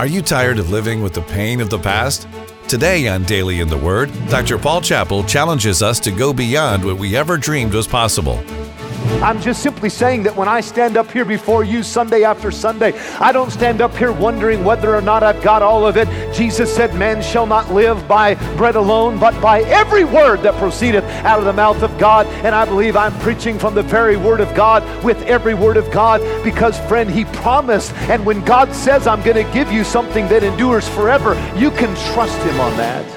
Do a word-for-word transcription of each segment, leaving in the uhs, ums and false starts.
Are you tired of living with the pain of the past? Today on Daily in the Word, Doctor Paul Chappell challenges us to go beyond what we ever dreamed was possible. I'm just simply saying that when I stand up here before you Sunday after Sunday, I don't stand up here wondering whether or not I've got all of it. Jesus said, man shall not live by bread alone, but by every word that proceedeth out of the mouth of God. And I believe I'm preaching from the very word of God with every word of God because, friend, He promised. And when God says, I'm going to give you something that endures forever, you can trust Him on that.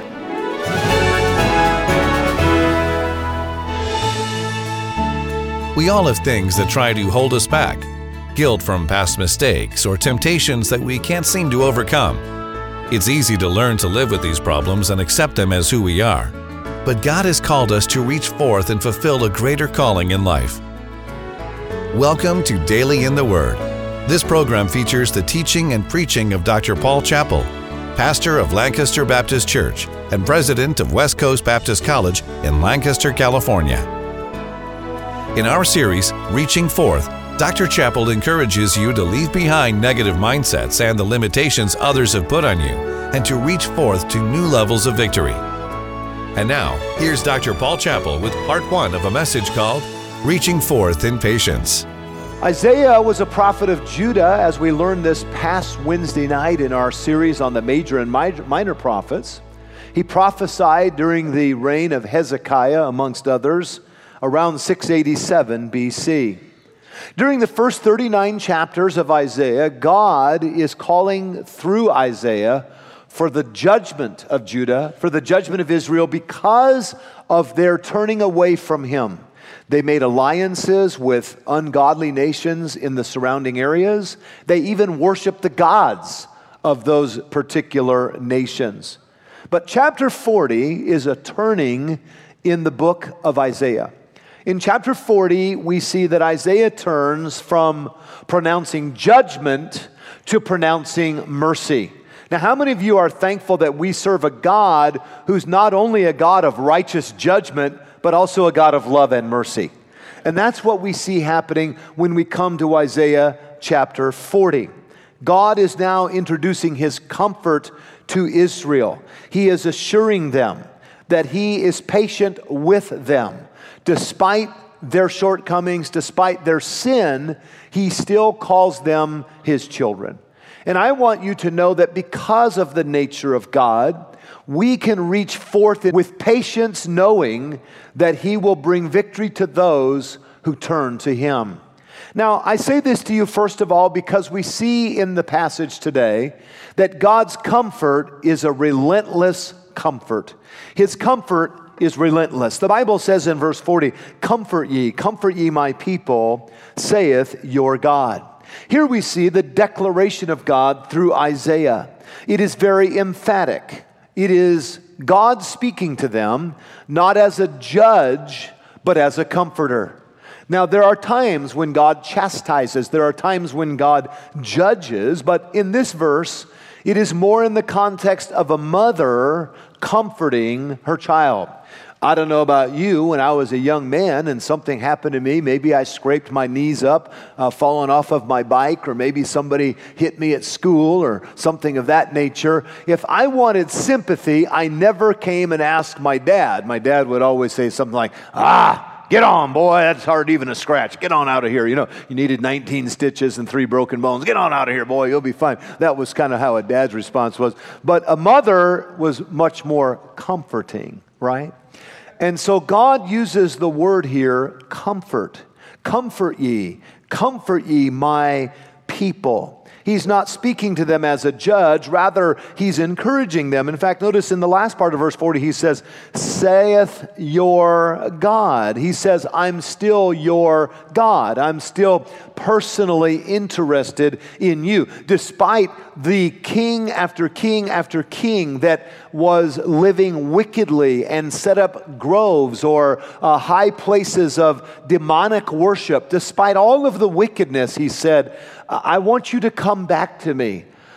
We all have things that try to hold us back. Guilt from past mistakes or temptations that we can't seem to overcome. It's easy to learn to live with these problems and accept them as who we are. But God has called us to reach forth and fulfill a greater calling in life. Welcome to Daily in the Word. This program features the teaching and preaching of Doctor Paul Chappell, pastor of Lancaster Baptist Church and president of West Coast Baptist College in Lancaster, California. In our series, Reaching Forth, Doctor Chappell encourages you to leave behind negative mindsets and the limitations others have put on you, and to reach forth to new levels of victory. And now, here's Doctor Paul Chappell with part one of a message called Reaching Forth in Patience. Isaiah was a prophet of Judah, as we learned this past Wednesday night in our series on the major and minor prophets. He prophesied during the reign of Hezekiah, amongst others, around six eighty-seven B C. During the first thirty-nine chapters of Isaiah, God is calling through Isaiah for the judgment of Judah, for the judgment of Israel because of their turning away from Him. They made alliances with ungodly nations in the surrounding areas. They even worshiped the gods of those particular nations. But chapter forty is a turning in the book of Isaiah. In chapter forty, we see that Isaiah turns from pronouncing judgment to pronouncing mercy. Now, how many of you are thankful that we serve a God who's not only a God of righteous judgment, but also a God of love and mercy? And that's what we see happening when we come to Isaiah chapter forty. God is now introducing His comfort to Israel. He is assuring them that He is patient with them. Despite their shortcomings, despite their sin, He still calls them His children. And I want you to know that because of the nature of God, we can reach forth with patience, knowing that He will bring victory to those who turn to Him. Now, I say this to you first of all because we see in the passage today that God's comfort is a relentless comfort. His comfort is relentless. The Bible says in verse forty, "Comfort ye, comfort ye my people, saith your God." Here we see the declaration of God through Isaiah. It is very emphatic. It is God speaking to them, not as a judge, but as a comforter. Now, there are times when God chastises, there are times when God judges, but in this verse, it is more in the context of a mother comforting her child. I don't know about you, when I was a young man and something happened to me, maybe I scraped my knees up, uh, fallen off of my bike, or maybe somebody hit me at school or something of that nature. If I wanted sympathy, I never came and asked my dad. My dad would always say something like, ah, get on, boy, that's hard even a scratch. Get on out of here. You know, you needed nineteen stitches and three broken bones. Get on out of here, boy, you'll be fine. That was kind of how a dad's response was. But a mother was much more comforting, right? And so God uses the word here, comfort. Comfort ye, comfort ye my people. He's not speaking to them as a judge, rather He's encouraging them. In fact, notice in the last part of verse forty, He says, saith your God. He says, I'm still your God. I'm still personally interested in you. Despite the king after king after king that was living wickedly and set up groves or uh, high places of demonic worship, despite all of the wickedness, He said, I want you to come back to me.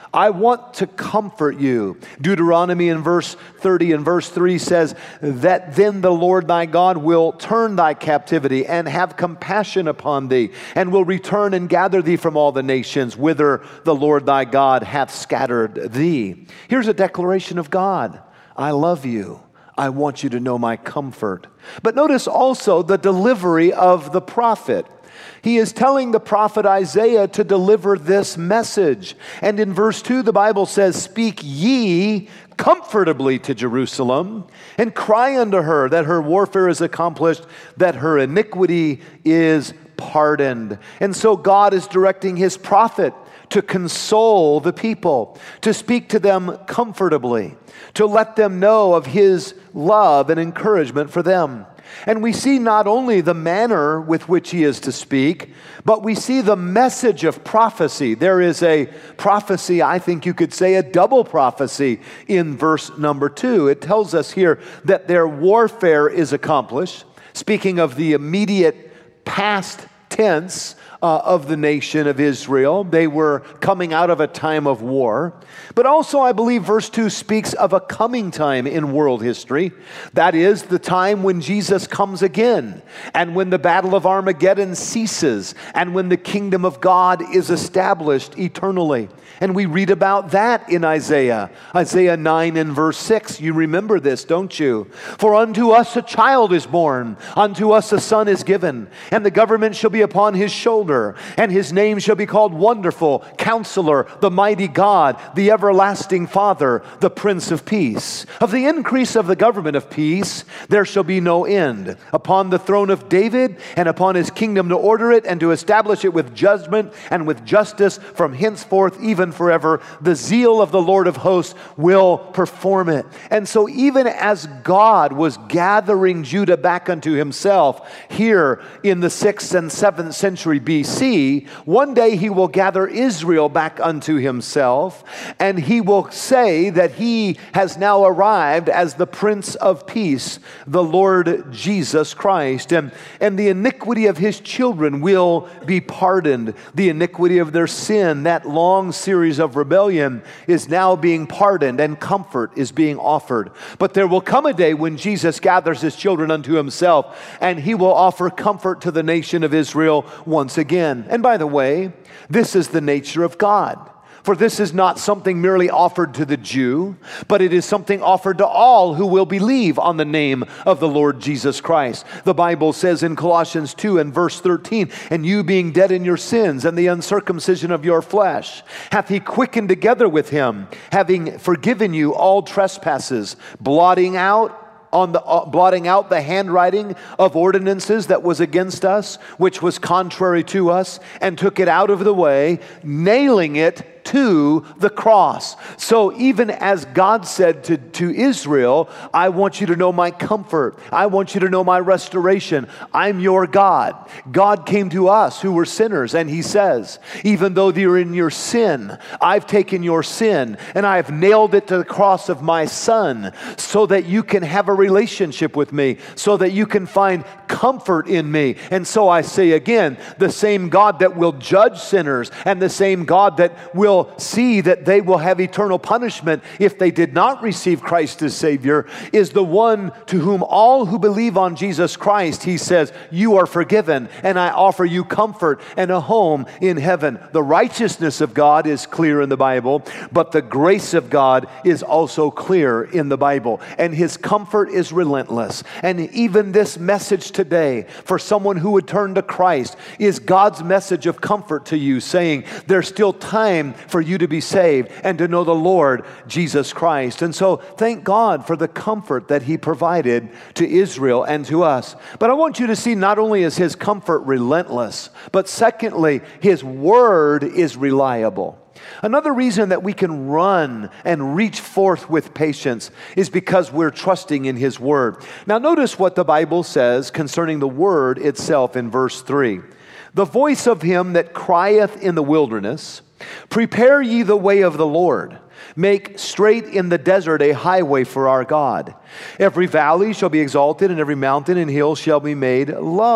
I want to comfort you. Deuteronomy in verse thirty and verse three says that then the Lord thy God will turn thy captivity and have compassion upon thee, and will return and gather thee from all the nations whither the Lord thy God hath scattered thee. Here's a declaration of God. I love you. I want you to know my comfort. But notice also the delivery of the prophet. He is telling the prophet Isaiah to deliver this message. And in verse two, the Bible says, speak ye comfortably to Jerusalem, and cry unto her that her warfare is accomplished, that her iniquity is pardoned. And so God is directing his prophet to console the people, to speak to them comfortably, to let them know of his love and encouragement for them. And we see not only the manner with which he is to speak, but we see the message of prophecy. There is a prophecy, I think you could say a double prophecy in verse number two. It tells us here that their warfare is accomplished, speaking of the immediate past tense Uh, of the nation of Israel. They were coming out of a time of war. But also, I believe verse two speaks of a coming time in world history. That is the time when Jesus comes again, and when the battle of Armageddon ceases, and when the kingdom of God is established eternally. And we read about that in Isaiah. Isaiah nine and verse six. You remember this, don't you? For unto us a child is born, unto us a son is given, and the government shall be upon his shoulder. And his name shall be called Wonderful, Counselor, the Mighty God, the Everlasting Father, the Prince of Peace. Of the increase of the government of peace there shall be no end, upon the throne of David and upon his kingdom, to order it and to establish it with judgment and with justice from henceforth even forever. The zeal of the Lord of hosts will perform it. And so even as God was gathering Judah back unto himself here in the sixth and seventh century B C, one day he will gather Israel back unto himself, and he will say that he has now arrived as the Prince of Peace, the Lord Jesus Christ, and, and the iniquity of his children will be pardoned. The iniquity of their sin, that long series of rebellion, is now being pardoned, and comfort is being offered. But there will come a day when Jesus gathers his children unto himself, and he will offer comfort to the nation of Israel once again. Again. And by the way, this is the nature of God. For this is not something merely offered to the Jew, but it is something offered to all who will believe on the name of the Lord Jesus Christ. The Bible says in Colossians two and verse thirteen, and you being dead in your sins and the uncircumcision of your flesh, hath he quickened together with him, having forgiven you all trespasses, blotting out on the uh, blotting out the handwriting of ordinances that was against us, which was contrary to us, and took it out of the way, nailing it to the cross. So even as God said to, to Israel, I want you to know my comfort. I want you to know my restoration. I'm your God. God came to us who were sinners, and he says, even though you're in your sin, I've taken your sin and I have nailed it to the cross of my Son so that you can have a relationship with me, so that you can find comfort in me. And so I say again, the same God that will judge sinners and the same God that will see that they will have eternal punishment if they did not receive Christ as Savior is the one to whom all who believe on Jesus Christ, he says, you are forgiven, and I offer you comfort and a home in heaven. The righteousness of God is clear in the Bible, but the grace of God is also clear in the Bible, and his comfort is relentless. And even this message today for someone who would turn to Christ is God's message of comfort to you, saying there's still time for you to be saved and to know the Lord Jesus Christ. And so thank God for the comfort that he provided to Israel and to us. But I want you to see not only is his comfort relentless, but secondly, his word is reliable. Another reason that we can run and reach forth with patience is because we're trusting in his word. Now notice what the Bible says concerning the word itself in verse three. The voice of him that crieth in the wilderness, prepare ye the way of the Lord. Make straight in the desert a highway for our God. Every valley shall be exalted, and every mountain and hill shall be made low.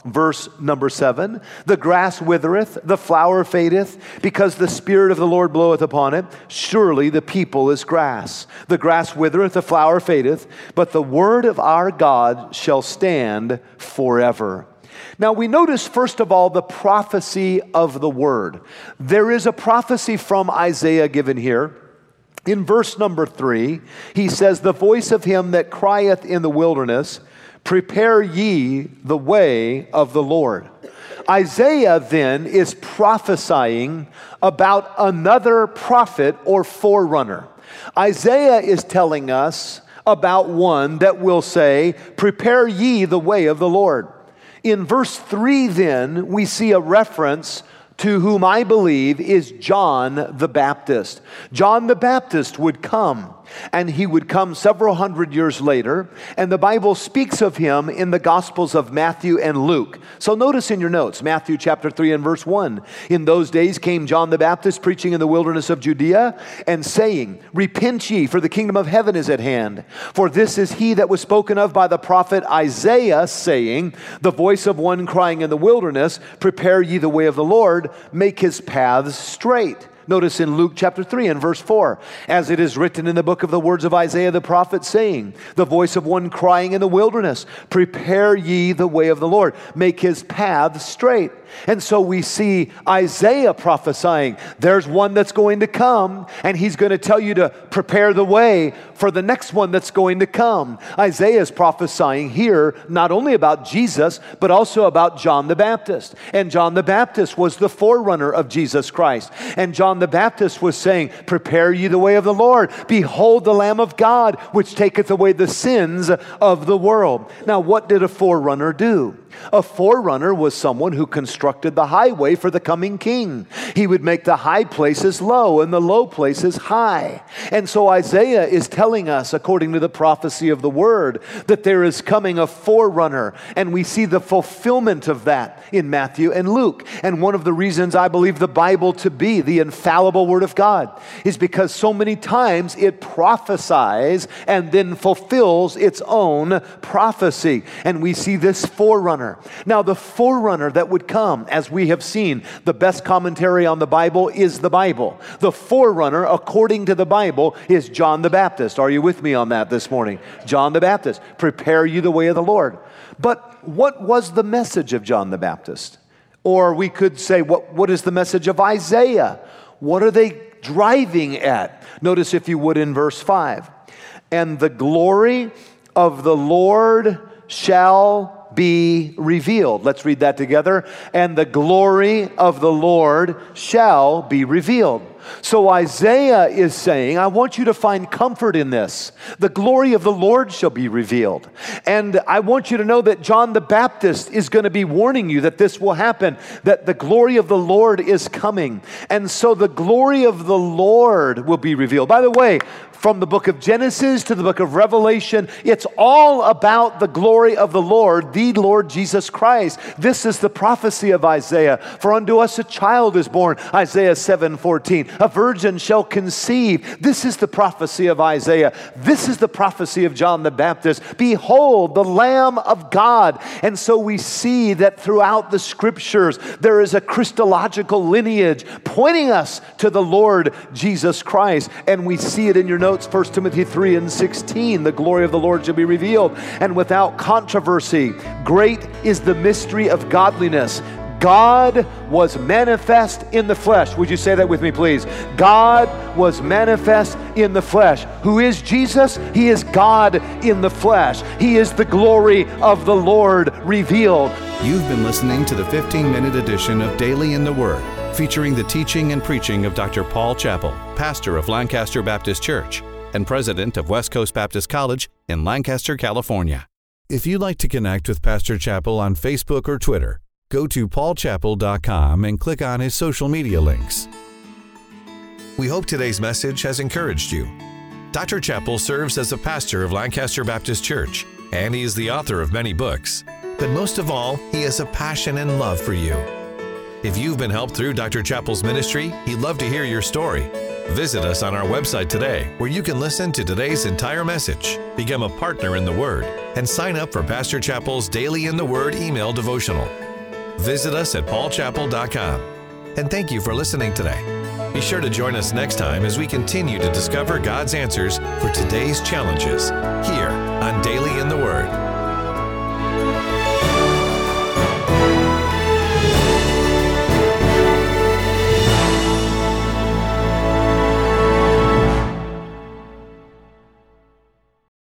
Verse number seven, the grass withereth, the flower fadeth, because the Spirit of the Lord bloweth upon it. Surely the people is grass. The grass withereth, the flower fadeth, but the word of our God shall stand forever. Now we notice, first of all, the prophecy of the word. There is a prophecy from Isaiah given here. In verse number three, he says, the voice of him that crieth in the wilderness, prepare ye the way of the Lord. Isaiah then is prophesying about another prophet or forerunner. Isaiah is telling us about one that will say, prepare ye the way of the Lord. In verse three then, we see a reference to whom I believe is John the Baptist. John the Baptist would come, and he would come several hundred years later, and the Bible speaks of him in the Gospels of Matthew and Luke. So notice in your notes, Matthew chapter three and verse one. In those days came John the Baptist preaching in the wilderness of Judea and saying, repent ye, for the kingdom of heaven is at hand. For this is he that was spoken of by the prophet Isaiah, saying, the voice of one crying in the wilderness, prepare ye the way of the Lord, make his paths straight. Notice in Luke chapter three and verse four, as it is written in the book of the words of Isaiah the prophet, saying, the voice of one crying in the wilderness, prepare ye the way of the Lord, make his paths straight. And so we see Isaiah prophesying, there's one that's going to come, and he's going to tell you to prepare the way for the next one that's going to come. Isaiah is prophesying here not only about Jesus, but also about John the Baptist. And John the Baptist was the forerunner of Jesus Christ. And John the Baptist was saying, prepare ye the way of the Lord. Behold the Lamb of God, which taketh away the sins of the world. Now, what did a forerunner do? A forerunner was someone who constructed the highway for the coming king. He would make the high places low and the low places high. And so Isaiah is telling us, according to the prophecy of the word, that there is coming a forerunner. And we see the fulfillment of that in Matthew and Luke. And one of the reasons I believe the Bible to be the infallible word of God is because so many times it prophesies and then fulfills its own prophecy. And we see this forerunner. Now, the forerunner that would come, as we have seen, the best commentary on the Bible is the Bible. The forerunner, according to the Bible, is John the Baptist. Are you with me on that this morning? John the Baptist. Prepare you the way of the Lord. But what was the message of John the Baptist? Or we could say, what, what is the message of Isaiah? What are they driving at? Notice, if you would, in verse five. And the glory of the Lord shall be revealed. Let's read that together. And the glory of the Lord shall be revealed. So Isaiah is saying, I want you to find comfort in this. The glory of the Lord shall be revealed. And I want you to know that John the Baptist is going to be warning you that this will happen, that the glory of the Lord is coming. And so the glory of the Lord will be revealed. By the way, from the book of Genesis to the book of Revelation, it's all about the glory of the Lord, the Lord Jesus Christ. This is the prophecy of Isaiah. For unto us a child is born, Isaiah seven fourteen. A virgin shall conceive. This is the prophecy of Isaiah. This is the prophecy of John the Baptist. Behold, the Lamb of God. And so we see that throughout the scriptures, there is a Christological lineage pointing us to the Lord Jesus Christ. And we see it in your notes. First Timothy three and sixteen, the glory of the Lord shall be revealed, and without controversy, great is the mystery of godliness. God was manifest in the flesh. Would you say that with me, please? God was manifest in the flesh. Who is Jesus? He is God in the flesh. He is the glory of the Lord revealed. You've been listening to the fifteen-minute edition of Daily in the Word, featuring the teaching and preaching of Doctor Paul Chappell, pastor of Lancaster Baptist Church and president of West Coast Baptist College in Lancaster, California. If you'd like to connect with Pastor Chappell on Facebook or Twitter, go to paul chappell dot com and click on his social media links. We hope today's message has encouraged you. Doctor Chappell serves as a pastor of Lancaster Baptist Church, and he is the author of many books. But most of all, he has a passion and love for you. If you've been helped through Doctor Chappell's ministry, he'd love to hear your story. Visit us on our website today, where you can listen to today's entire message, become a partner in the Word, and sign up for Pastor Chappell's Daily in the Word email devotional. Visit us at paul chappell dot com. And thank you for listening today. Be sure to join us next time as we continue to discover God's answers for today's challenges here on Daily in the Word.